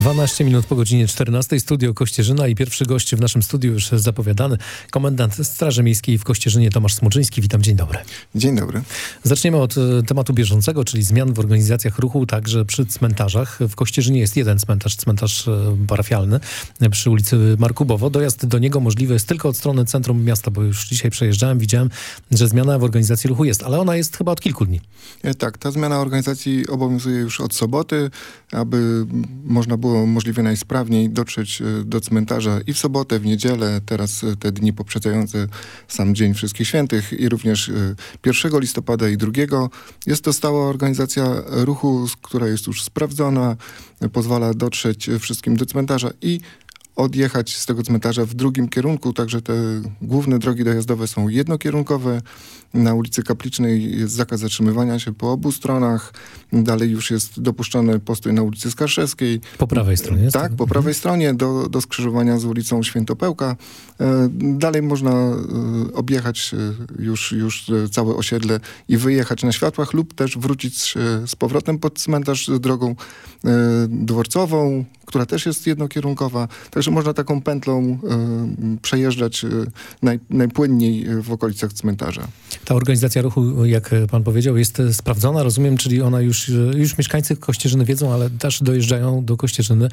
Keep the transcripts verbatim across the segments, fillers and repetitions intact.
dwanaście minut po godzinie czternastej, studio Kościerzyna i pierwszy gość w naszym studiu już zapowiadany, komendant Straży Miejskiej w Kościerzynie Tomasz Smuczyński. Witam, dzień dobry. Dzień dobry. Zaczniemy od tematu bieżącego, czyli zmian w organizacjach ruchu, także przy cmentarzach. W Kościerzynie jest jeden cmentarz, cmentarz parafialny przy ulicy Markubowo. Dojazd do niego możliwy jest tylko od strony centrum miasta, bo już dzisiaj przejeżdżałem, widziałem, że zmiana w organizacji ruchu jest, ale ona jest chyba od kilku dni. Tak, ta zmiana organizacji obowiązuje już od soboty, aby można było możliwie najsprawniej dotrzeć do cmentarza i w sobotę, w niedzielę, teraz te dni poprzedzające sam Dzień Wszystkich Świętych i również pierwszego listopada i drugiego. Jest to stała organizacja ruchu, która jest już sprawdzona, pozwala dotrzeć wszystkim do cmentarza i odjechać z tego cmentarza w drugim kierunku, także te główne drogi dojazdowe są jednokierunkowe. Na ulicy Kaplicznej jest zakaz zatrzymywania się po obu stronach. Dalej już jest dopuszczony postój na ulicy Skarszewskiej. Po prawej stronie jest? Tak, po prawej stronie do, do skrzyżowania z ulicą Świętopełka. Dalej można objechać już, już całe osiedle i wyjechać na światłach lub też wrócić z powrotem pod cmentarz drogą dworcową, która też jest jednokierunkowa. Także można taką pętlą przejeżdżać naj, najpłynniej w okolicach cmentarza. Ta organizacja ruchu, jak pan powiedział, jest sprawdzona, rozumiem, czyli ona już, już mieszkańcy Kościerzyny wiedzą, ale też dojeżdżają do Kościerzyny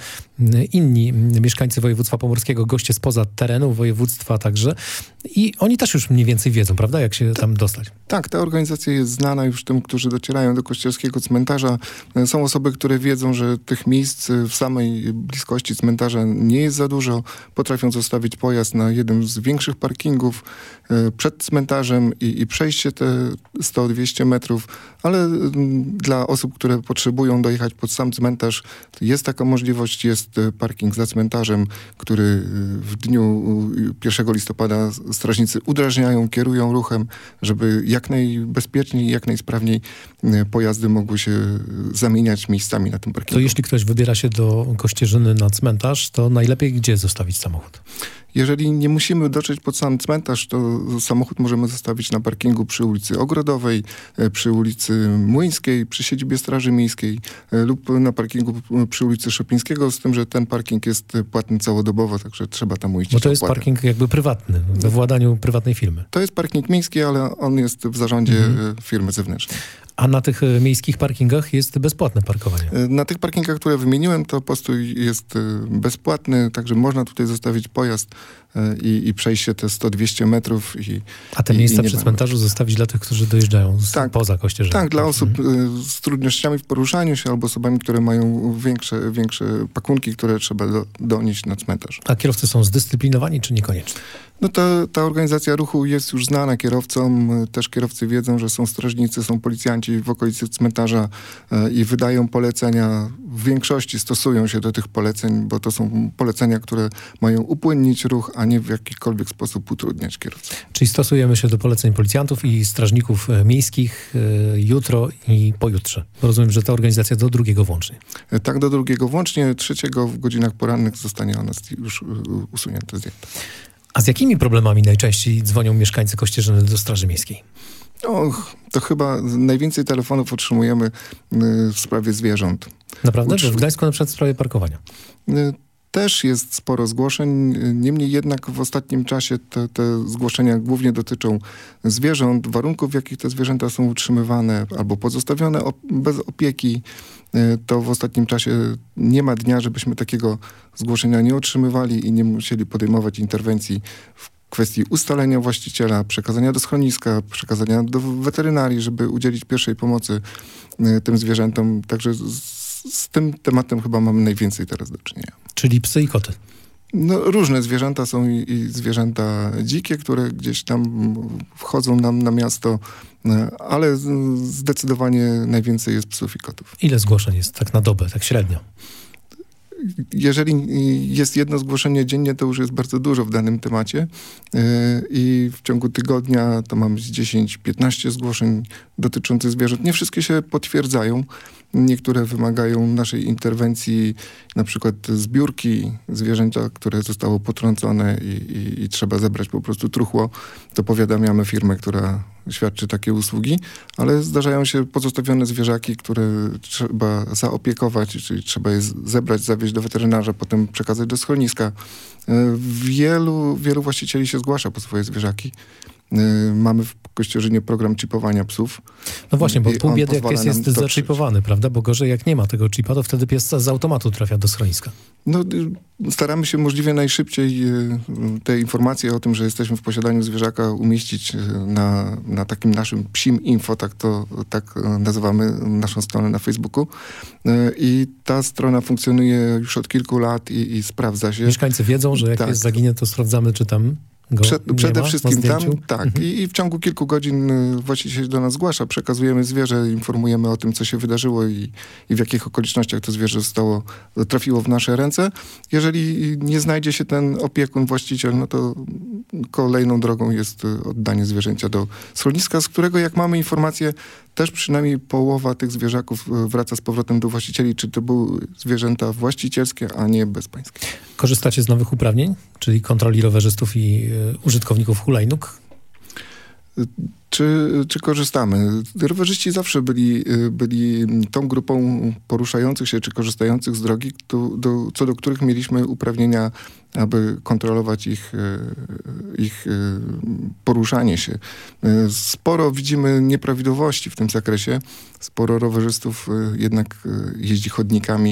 inni mieszkańcy województwa pomorskiego, goście spoza terenu województwa także i oni też już mniej więcej wiedzą, prawda, jak się tam dostać? Tak, ta organizacja jest znana już tym, którzy docierają do kościerskiego cmentarza. Są osoby, które wiedzą, że tych miejsc w samej bliskości cmentarza nie jest za dużo. Potrafią zostawić pojazd na jednym z większych parkingów przed cmentarzem i, i przejście te sto dwieście metrów, ale dla osób, które potrzebują dojechać pod sam cmentarz, jest taka możliwość, jest parking za cmentarzem, który w dniu pierwszego listopada strażnicy udrażniają, kierują ruchem, żeby jak najbezpieczniej, jak najsprawniej pojazdy mogły się zamieniać miejscami na tym parkingu. To jeśli ktoś wybiera się do Kościerzyny na cmentarz, to najlepiej gdzie zostawić samochód? Jeżeli nie musimy dotrzeć pod sam cmentarz, to samochód możemy zostawić na parkingu przy ulicy Ogrodowej, przy ulicy Młyńskiej, przy siedzibie Straży Miejskiej lub na parkingu przy ulicy Szopińskiego, z tym, że ten parking jest płatny całodobowo, także trzeba tam uiścić Bo to jest opłatę. parking jakby prywatny, we władaniu prywatnej firmy. To jest parking miejski, ale on jest w zarządzie mhm. firmy zewnętrznej. A na tych miejskich parkingach jest bezpłatne parkowanie? Na tych parkingach, które wymieniłem, to postój jest bezpłatny, także można tutaj zostawić pojazd i, i przejść się te sto dwieście metrów. I, A te i, miejsca i przy cmentarzu zostawić dla tych, którzy dojeżdżają z, tak, poza Kościerzyną? Tak, dla osób mhm. z trudnościami w poruszaniu się albo osobami, które mają większe, większe pakunki, które trzeba do, donieść na cmentarz. A kierowcy są zdyscyplinowani, czy niekoniecznie? No to ta organizacja ruchu jest już znana kierowcom. Też kierowcy wiedzą, że są strażnicy, są policjanci w okolicy cmentarza i wydają polecenia. W większości stosują się do tych poleceń, bo to są polecenia, które mają upłynnić ruch, a nie w jakikolwiek sposób utrudniać kierowcę. Czyli stosujemy się do poleceń policjantów i strażników miejskich jutro i pojutrze. Rozumiem, że ta organizacja do drugiego włącznie. Tak, do drugiego włącznie. Trzeciego w godzinach porannych zostanie ona już usunięta z zdjęta. A z jakimi problemami najczęściej dzwonią mieszkańcy Kościerzyny do Straży Miejskiej? Och, to chyba najwięcej telefonów otrzymujemy w sprawie zwierząt. Naprawdę? Utrz... W Gdańsku na przykład w sprawie parkowania? Też jest sporo zgłoszeń, niemniej jednak w ostatnim czasie te, te zgłoszenia głównie dotyczą zwierząt, warunków, w jakich te zwierzęta są utrzymywane albo pozostawione op- bez opieki. To w ostatnim czasie nie ma dnia, żebyśmy takiego zgłoszenia nie otrzymywali i nie musieli podejmować interwencji w kwestii ustalenia właściciela, przekazania do schroniska, przekazania do weterynarii, żeby udzielić pierwszej pomocy tym zwierzętom. Także z, z tym tematem chyba mamy najwięcej teraz do czynienia. Czyli psy i koty. No, różne zwierzęta są i, i zwierzęta dzikie, które gdzieś tam wchodzą nam na miasto, ale zdecydowanie najwięcej jest psów i kotów. Ile zgłoszeń jest tak na dobę, tak średnio? Jeżeli jest jedno zgłoszenie dziennie, to już jest bardzo dużo w danym temacie i w ciągu tygodnia to mamy dziesięć piętnaście zgłoszeń dotyczących zwierząt. Nie wszystkie się potwierdzają. Niektóre wymagają naszej interwencji, na przykład zbiórki zwierzęcia, które zostało potrącone i, i, i trzeba zebrać po prostu truchło. To powiadamiamy firmę, która świadczy takie usługi, ale zdarzają się pozostawione zwierzaki, które trzeba zaopiekować, czyli trzeba je zebrać, zawieźć do weterynarza, potem przekazać do schroniska. Wielu, wielu właścicieli się zgłasza po swoje zwierzaki. Mamy w Kościerzynie program chipowania psów. No właśnie, bo pół biedy, jak pies jest zaczipowany, prawda? Bo gorzej jak nie ma tego chipa, to wtedy pies z automatu trafia do schroniska. No, staramy się możliwie najszybciej te informacje o tym, że jesteśmy w posiadaniu zwierzaka umieścić na, na takim naszym psim info, tak to tak nazywamy naszą stronę na Facebooku. I ta strona funkcjonuje już od kilku lat i, i sprawdza się. Mieszkańcy wiedzą, że jak tak. pies zaginie, to sprawdzamy, czy tam Go Przed, przede ma, wszystkim tam, tak. Mhm. I, I w ciągu kilku godzin właściciel się do nas zgłasza, przekazujemy zwierzę, informujemy o tym, co się wydarzyło i, i w jakich okolicznościach to zwierzę zostało, trafiło w nasze ręce. Jeżeli nie znajdzie się ten opiekun, właściciel, no to kolejną drogą jest oddanie zwierzęcia do schroniska, z którego, jak mamy informację, też przynajmniej połowa tych zwierzaków wraca z powrotem do właścicieli, czy to były zwierzęta właścicielskie, a nie bezpańskie. Korzystacie z nowych uprawnień, czyli kontroli rowerzystów i y, użytkowników hulajnóg? Czy, czy korzystamy? Rowerzyści zawsze byli, byli tą grupą poruszających się, czy korzystających z drogi, do, do, co do których mieliśmy uprawnienia, aby kontrolować ich, ich poruszanie się. Sporo widzimy nieprawidłowości w tym zakresie. Sporo rowerzystów jednak jeździ chodnikami,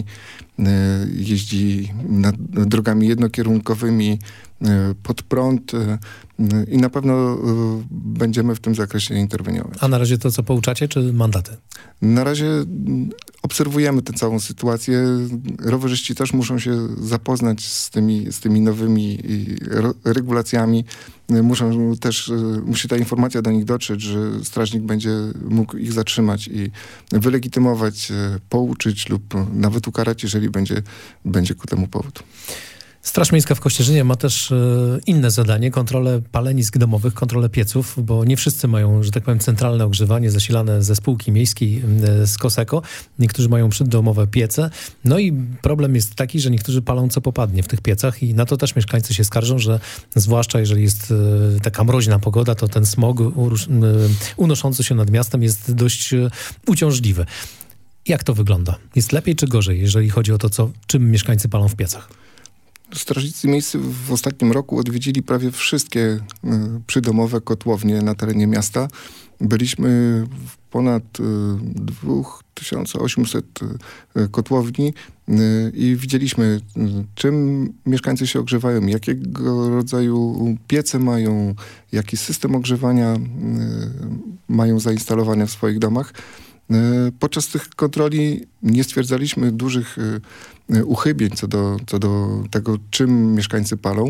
jeździ nad drogami jednokierunkowymi, pod prąd i na pewno będziemy w tym zakresie interweniować. A na razie to, co pouczacie, czy mandaty? Na razie obserwujemy tę całą sytuację. Rowerzyści też muszą się zapoznać z tymi, z tymi nowymi regulacjami. Muszą też, musi ta informacja do nich dotrzeć, że strażnik będzie mógł ich zatrzymać i wylegitymować, pouczyć lub nawet ukarać, jeżeli będzie, będzie ku temu powód. Straż Miejska w Kościerzynie ma też e, inne zadanie, kontrolę palenisk domowych, kontrolę pieców, bo nie wszyscy mają, że tak powiem, centralne ogrzewanie zasilane ze spółki miejskiej e, z Koseko. Niektórzy mają przydomowe piece. No i problem jest taki, że niektórzy palą co popadnie w tych piecach i na to też mieszkańcy się skarżą, że zwłaszcza jeżeli jest e, taka mroźna pogoda, to ten smog urusz, e, unoszący się nad miastem jest dość e, uciążliwy. Jak to wygląda? Jest lepiej czy gorzej, jeżeli chodzi o to, co, czym mieszkańcy palą w piecach? Strażnicy miejscy w ostatnim roku odwiedzili prawie wszystkie y, przydomowe kotłownie na terenie miasta. Byliśmy w ponad y, dwa tysiące osiemset y, kotłowni y, i widzieliśmy, y, czym mieszkańcy się ogrzewają, jakiego rodzaju piece mają, jaki system ogrzewania y, mają zainstalowane w swoich domach. Podczas tych kontroli nie stwierdzaliśmy dużych uchybień co do, co do tego, czym mieszkańcy palą,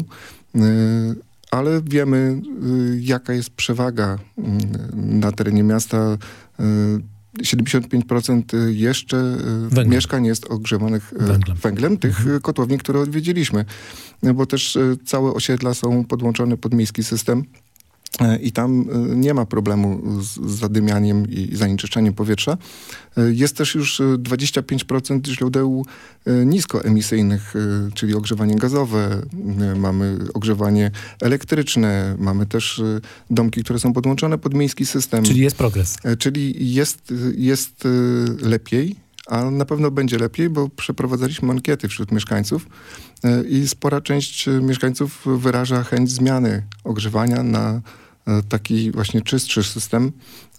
ale wiemy, jaka jest przewaga na terenie miasta. siedemdziesiąt pięć procent jeszcze Węglem. mieszkań jest ogrzewanych węglem, węglem tych mhm. kotłowni, które odwiedziliśmy, bo też całe osiedla są podłączone pod miejski system. I tam nie ma problemu z zadymianiem i zanieczyszczaniem powietrza. Jest też już dwadzieścia pięć procent źródeł niskoemisyjnych, czyli ogrzewanie gazowe, mamy ogrzewanie elektryczne, mamy też domki, które są podłączone pod miejski system. Czyli jest progres. Czyli jest, jest lepiej. A na pewno będzie lepiej, bo przeprowadzaliśmy ankiety wśród mieszkańców i spora część mieszkańców wyraża chęć zmiany ogrzewania na taki właśnie czystszy system.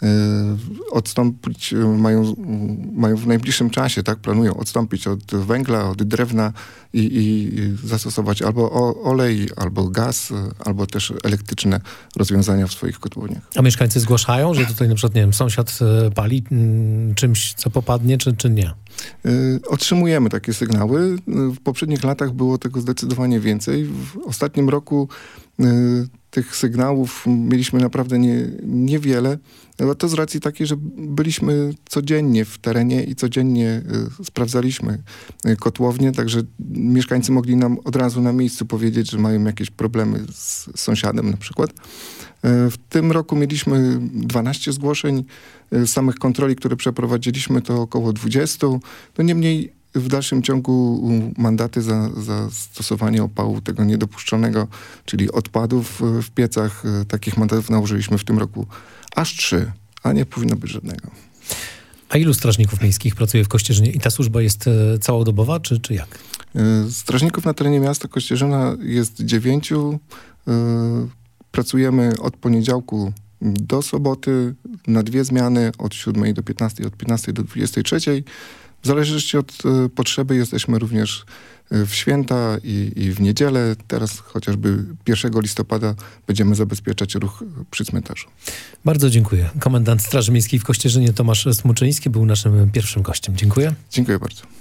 Odstąpić mają, mają w najbliższym czasie, tak, planują odstąpić od węgla, od drewna i, i zastosować albo olej, albo gaz, albo też elektryczne rozwiązania w swoich kotłowniach. A mieszkańcy zgłaszają, że tutaj na przykład, nie wiem, sąsiad pali czymś, co popadnie, czy, czy nie? Otrzymujemy takie sygnały. W poprzednich latach było tego zdecydowanie więcej. W ostatnim roku tych sygnałów mieliśmy naprawdę nie, niewiele. To z racji takiej, że byliśmy codziennie w terenie i codziennie y, sprawdzaliśmy y, kotłownię, także mieszkańcy mogli nam od razu na miejscu powiedzieć, że mają jakieś problemy z sąsiadem na przykład. Y, w tym roku mieliśmy dwanaście zgłoszeń. Y, samych kontroli, które przeprowadziliśmy, to około dwadzieścia. No niemniej w dalszym ciągu mandaty za, za stosowanie opału tego niedopuszczonego, czyli odpadów w piecach. Takich mandatów nałożyliśmy w tym roku aż trzy, a nie powinno być żadnego. A ilu strażników miejskich pracuje w Kościerzynie i ta służba jest e, całodobowa, czy, czy jak? Strażników na terenie miasta Kościerzyna jest dziewięciu. Pracujemy od poniedziałku do soboty na dwie zmiany, od siódmej do piętnastej, od piętnastej do dwudziestej trzeciej. W zależności od y, potrzeby jesteśmy również y, w święta i, i w niedzielę. Teraz chociażby pierwszego listopada będziemy zabezpieczać ruch przy cmentarzu. Bardzo dziękuję. Komendant Straży Miejskiej w Kościerzynie Tomasz Smuczyński był naszym pierwszym gościem. Dziękuję. Dziękuję bardzo.